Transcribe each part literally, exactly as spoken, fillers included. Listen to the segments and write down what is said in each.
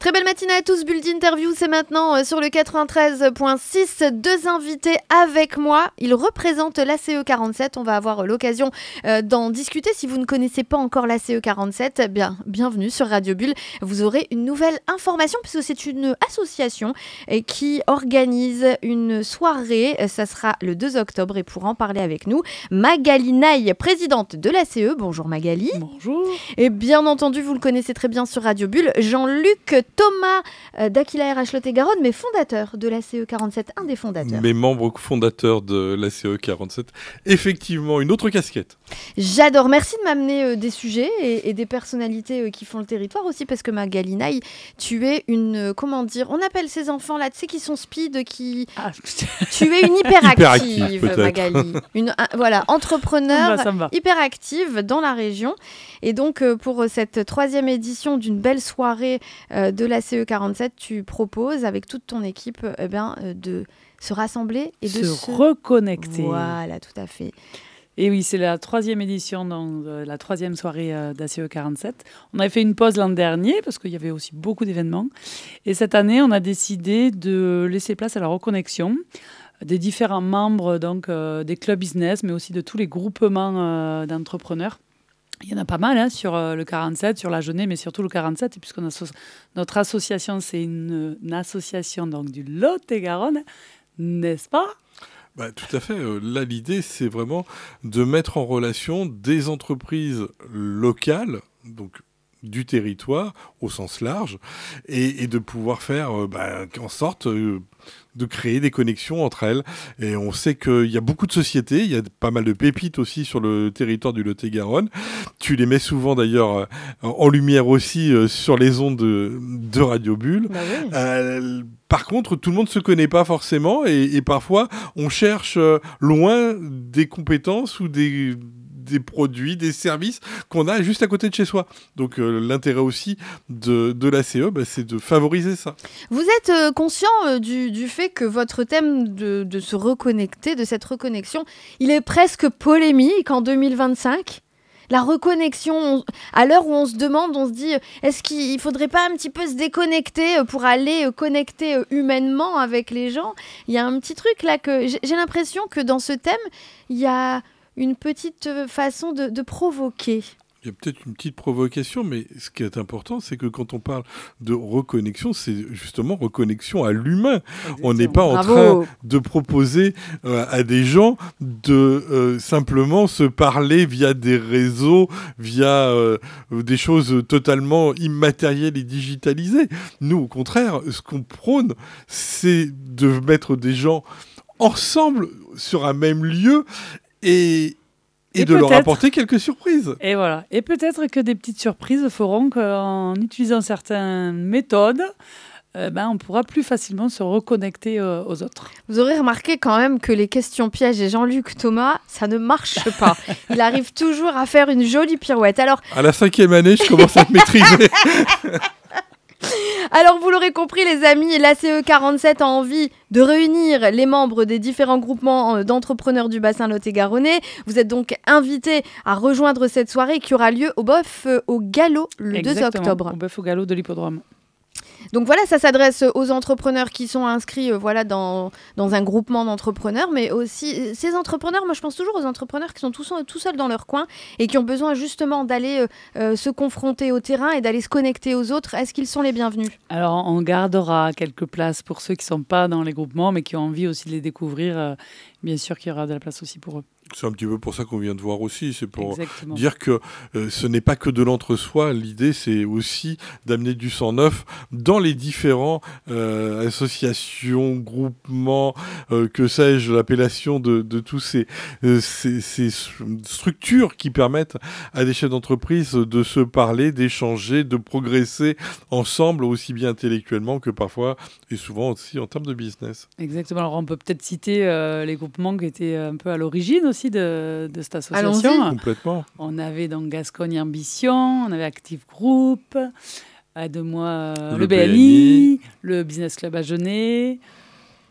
Très belle matinée à tous, Bulle d'interview, c'est maintenant sur le quatre-vingt-treize virgule six. Deux invités avec moi, ils représentent l'A C E quarante-sept. On va avoir l'occasion euh, d'en discuter. Si vous ne connaissez pas encore l'A C E quarante-sept, bien, bienvenue sur Radio Bulle. Vous aurez une nouvelle information puisque c'est une association euh, qui organise une soirée. Ça sera le deux octobre et pour en parler avec nous, Magali Naï, présidente de l'A C E. Bonjour Magali. Bonjour. Et bien entendu, vous le connaissez très bien sur Radio Bulle, Jean-Luc Thomas euh, d'Aquila R H Lot-et-Garonne, mais fondateur de l'A C E quarante-sept, un des fondateurs. Mes membres fondateurs de l'A C E quarante-sept. Effectivement, une autre casquette. J'adore. Merci de m'amener euh, des sujets et, et des personnalités euh, qui font le territoire aussi, parce que Magali Naï, tu es une, euh, comment dire, on appelle ces enfants là, tu sais, qui sont speed, qui... Ah. Tu es une hyperactive, Hyperactive, Magali. Une, un, voilà, entrepreneur ça me va, ça me va. hyperactive dans la région. Et donc, euh, pour cette troisième édition d'une belle soirée euh, de l'A C E quarante-sept, tu proposes avec toute ton équipe euh, eh bien, euh, de se rassembler et de se, se reconnecter. Voilà, tout à fait. Et oui, c'est la troisième édition, donc, euh, la troisième soirée euh, d'A C E quarante-sept. On avait fait une pause l'an dernier parce qu'il y avait aussi beaucoup d'événements. Et cette année, on a décidé de laisser place à la reconnexion des différents membres donc, euh, des clubs business, mais aussi de tous les groupements euh, d'entrepreneurs. Il y en a pas mal hein, sur euh, le quarante-sept, sur la Genève, mais surtout le quarante-sept. Et puisque notre association, c'est une, une association donc, du Lot-et-Garonne, n'est-ce pas ? Bah, tout à fait. Là, l'idée, c'est vraiment de mettre en relation des entreprises locales, donc du territoire au sens large, et, et de pouvoir faire euh, bah, en sorte euh, de créer des connexions entre elles. Et on sait qu'il y a beaucoup de sociétés, il y a pas mal de pépites aussi sur le territoire du Lot-et-Garonne. Tu les mets souvent d'ailleurs euh, en lumière aussi euh, sur les ondes de, de Radio Bulle. Bah oui. Euh, par contre, tout le monde ne se connaît pas forcément et, et parfois on cherche euh, loin des compétences ou des... des produits, des services qu'on a juste à côté de chez soi. Donc euh, l'intérêt aussi de, de l'A C E, bah, c'est de favoriser ça. Vous êtes euh, conscient euh, du, du fait que votre thème de, de se reconnecter, de cette reconnexion, il est presque polémique en deux mille vingt-cinq ? La reconnexion, on, à l'heure où on se demande, on se dit, est-ce qu'il ne faudrait pas un petit peu se déconnecter pour aller euh, connecter euh, humainement avec les gens ? Il y a un petit truc là que j'ai, j'ai l'impression que dans ce thème, il y a une petite façon de, de provoquer. Il y a peut-être une petite provocation, mais ce qui est important, c'est que quand on parle de reconnexion, c'est justement reconnexion à l'humain. Exactement. On n'est pas en Bravo. train de proposer euh, à des gens de euh, simplement se parler via des réseaux, via euh, des choses totalement immatérielles et digitalisées. Nous, au contraire, ce qu'on prône, c'est de mettre des gens ensemble sur un même lieu et Et, et de leur apporter quelques surprises. Et voilà. Et peut-être que des petites surprises feront qu'en utilisant certaines méthodes, euh, ben, on pourra plus facilement se reconnecter euh, aux autres. Vous aurez remarqué quand même que les questions pièges et Jean-Luc Thomas, ça ne marche pas. Il arrive toujours à faire une jolie pirouette. Alors, à la cinquième année, je commence à te maîtriser. Alors, vous l'aurez compris, les amis, l'A C E quarante-sept a envie de réunir les membres des différents groupements d'entrepreneurs du bassin lot-et-garonnais. Vous êtes donc invités à rejoindre cette soirée qui aura lieu au Bœuf au Galop le Exactement, deux octobre. Au Bœuf au Galop de l'hippodrome. Donc voilà, ça s'adresse aux entrepreneurs qui sont inscrits euh, voilà, dans, dans un groupement d'entrepreneurs, mais aussi ces entrepreneurs, moi je pense toujours aux entrepreneurs qui sont tout, tout seuls dans leur coin et qui ont besoin justement d'aller euh, euh, se confronter au terrain et d'aller se connecter aux autres. Est-ce qu'ils sont les bienvenus ? Alors on gardera quelques places pour ceux qui ne sont pas dans les groupements, mais qui ont envie aussi de les découvrir. Euh, bien sûr qu'il y aura de la place aussi pour eux. C'est un petit peu pour ça qu'on vient de voir aussi. C'est pour Exactement. dire que euh, ce n'est pas que de l'entre-soi. L'idée, c'est aussi d'amener du sang neuf dans les différents euh, associations, groupements, euh, que sais-je, l'appellation de, de tous ces, euh, ces, ces structures qui permettent à des chefs d'entreprise de se parler, d'échanger, de progresser ensemble, aussi bien intellectuellement que parfois, et souvent aussi en termes de business. Exactement. Alors, on peut peut-être citer euh, les groupements qui étaient un peu à l'origine aussi de, de cette association. Allons-y. Complètement. On avait donc Gascogne Ambition, on avait Active Group, aide-moi, le, le B N I, B N I, le Business Club à Genève.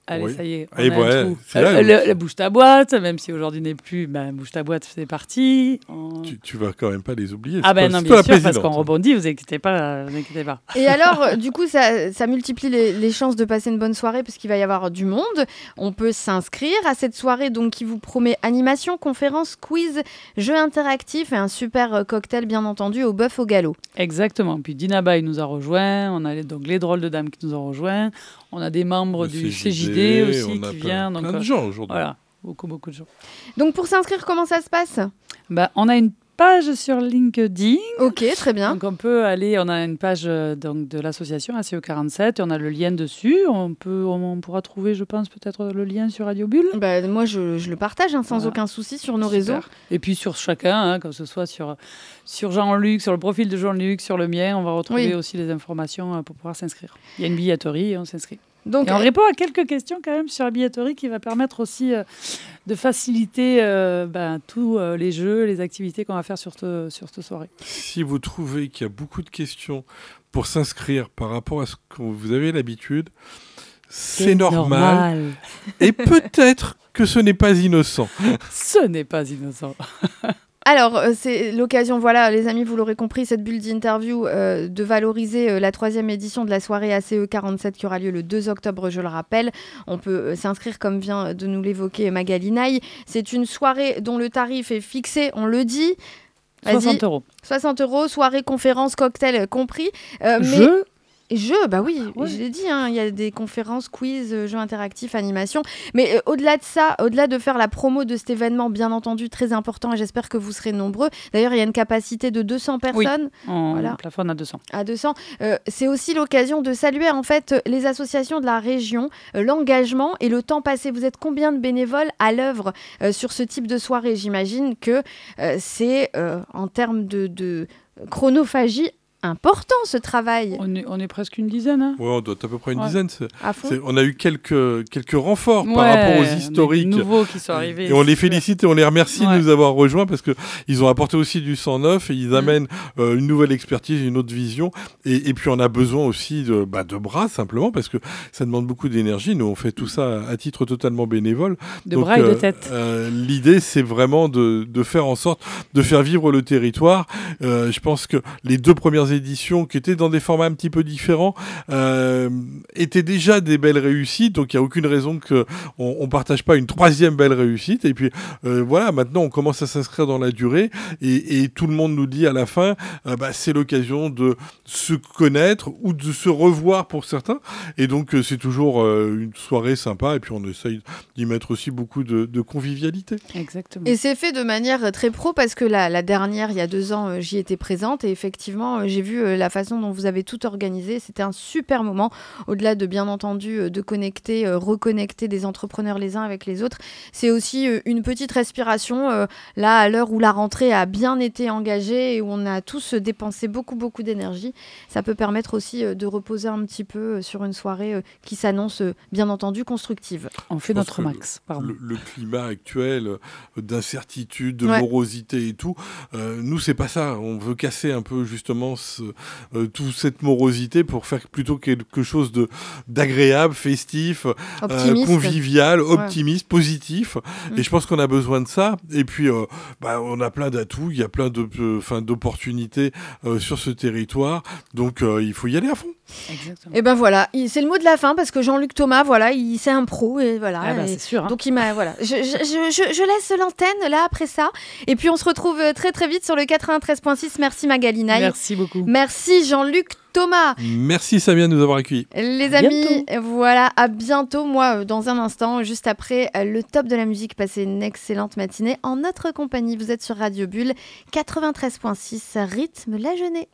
Allez, Oui. ça y est, on Et a ouais, un trou. c'est là Euh, où- le, le bouge ta boîte, même si aujourd'hui n'est plus, ben, bouge ta boîte faisait partie. On- Tu, tu vas quand même pas les oublier. Ah c'est ben pas- non, c'est bien pas sûr, la parce qu'on présidente. rebondit, vous inquiétez pas, vous inquiétez pas. Et alors, euh, du coup, ça, ça multiplie les, les chances de passer une bonne soirée parce qu'il va y avoir du monde. On peut s'inscrire à cette soirée donc, qui vous promet animation, conférence, quiz, jeux interactifs et un super euh, cocktail, bien entendu, au bœuf au galop. Exactement. Puis Dina Bay nous a rejoints, on a les, donc les drôles de dames qui nous ont rejoints, on a des membres Le du C J D, C J D aussi on a qui plein- viennent. Donc, plein de euh, gens aujourd'hui. Voilà, beaucoup, beaucoup de gens. Donc, pour s'inscrire, comment ça se passe ? Bah, on a une page sur LinkedIn. Ok, très bien. Donc on peut aller, on a une page euh, donc, de l'association A C E quarante-sept et on a le lien dessus. On, peut, on, on pourra trouver, je pense, peut-être le lien sur Radio Bulle. Bah, moi, je, je le partage hein, sans Voilà. aucun souci sur nos Super. réseaux. Et puis sur chacun, hein, que ce soit sur, sur Jean-Luc, sur le profil de Jean-Luc, sur le mien, on va retrouver Oui. aussi les informations euh, pour pouvoir s'inscrire. Il y a une billetterie et on s'inscrit. Donc, Et on répond à quelques questions quand même sur la billetterie qui va permettre aussi euh, de faciliter euh, ben, tous euh, les jeux, les activités qu'on va faire sur, ce, sur cette soirée. Si vous trouvez qu'il y a beaucoup de questions pour s'inscrire par rapport à ce que vous avez l'habitude, c'est normal. Et peut-être que ce n'est pas innocent. Ce n'est pas innocent. Alors, euh, c'est l'occasion, voilà, les amis, vous l'aurez compris, cette bulle d'interview, euh, de valoriser euh, la troisième édition de la soirée A C E quarante-sept qui aura lieu le deux octobre, je le rappelle. On peut euh, s'inscrire, comme vient de nous l'évoquer Magali Naï. C'est une soirée dont le tarif est fixé, on le dit. Vas-y. soixante euros. soixante euros, soirée, conférence, cocktail euh, compris. Euh, mais... Jeu Jeux, bah oui, Ouais. je l'ai dit, hein, il y a des conférences, quiz, euh, jeux interactifs, animation. Mais euh, au-delà de ça, au-delà de faire la promo de cet événement, bien entendu, très important, et j'espère que vous serez nombreux. D'ailleurs, il y a une capacité de deux cents personnes On Voilà. plafonne à deux cents. à deux cents. Euh, c'est aussi l'occasion de saluer en fait les associations de la région, euh, l'engagement et le temps passé. Vous êtes combien de bénévoles à l'œuvre euh, sur ce type de soirée ? J'imagine que euh, c'est euh, en termes de, de chronophagie important ce travail. On est, on est presque une dizaine. Hein. Ouais, on doit être à peu près une Ouais. dizaine. c'est- À fond. c'est- on a eu quelques, quelques renforts par Ouais, rapport on aux a des historiques. nouveaux qui sont arrivés. Et on les c'est sûr. félicite et on les remercie Ouais. de nous avoir rejoints parce qu'ils ont apporté aussi du sang neuf et ils Mm. amènent euh, une nouvelle expertise, une autre vision. Et, et puis on a besoin aussi de, bah, de bras simplement parce que ça demande beaucoup d'énergie. Nous, on fait tout ça à titre totalement bénévole. De Donc, bras et de euh, tête. euh, L'idée, c'est vraiment de, de faire en sorte de faire vivre le territoire. Euh, je pense que les deux premières éditions, qui étaient dans des formats un petit peu différents, euh, étaient déjà des belles réussites. Donc, il n'y a aucune raison qu'on ne partage pas une troisième belle réussite. Et puis, euh, voilà, maintenant, on commence à s'inscrire dans la durée. Et, et tout le monde nous dit à la fin, euh, bah, c'est l'occasion de se connaître ou de se revoir pour certains. Et donc, euh, c'est toujours euh, une soirée sympa. Et puis, on essaye d'y mettre aussi beaucoup de, de convivialité. Exactement. Et c'est fait de manière très pro parce que la, la dernière, il y a deux ans, euh, j'y étais présente et effectivement, euh, j'ai vu euh, la façon dont vous avez tout organisé. C'était un super moment, au-delà de bien entendu euh, de connecter, euh, reconnecter des entrepreneurs les uns avec les autres. C'est aussi euh, une petite respiration, euh, là, à l'heure où la rentrée a bien été engagée et où on a tous euh, dépensé beaucoup, beaucoup d'énergie. Ça peut permettre aussi euh, de reposer un petit peu euh, sur une soirée euh, qui s'annonce, euh, bien entendu, constructive. On fait Je pense notre que max. Pardon. Le, le climat actuel euh, d'incertitude, de Ouais. morosité et tout, euh, nous, c'est pas ça. On veut casser un peu justement ce, euh, toute cette morosité pour faire plutôt quelque chose de d'agréable, festif, euh, Optimiste. convivial, optimiste, positif. Mm. Et je pense qu'on a besoin de ça. Et puis, euh, bah, on a plein d'atouts, il y a plein de, euh, enfin, d'opportunités euh, sur ce territoire. Donc, euh, il faut y aller à fond. Exactement. Et ben voilà, il- c'est le mot de la fin parce que Jean-Luc Thomas, voilà, il c'est un pro et voilà. Ah bah, et c'est sûr. hein. donc il m'a voilà, je, je, je, je- je laisse l'antenne là après ça et puis on se retrouve euh, très très vite sur le quatre-vingt-treize virgule six. Merci Magali Naï. Merci beaucoup. Merci Jean-Luc Thomas. Merci Samia de nous avoir accueillis. Les À amis, voilà, à bientôt. Moi, euh, dans un instant, juste après euh, le top de la musique, passez une excellente matinée en notre compagnie. Vous êtes sur Radio Bulle, quatre-vingt-treize virgule six, rythme la journée.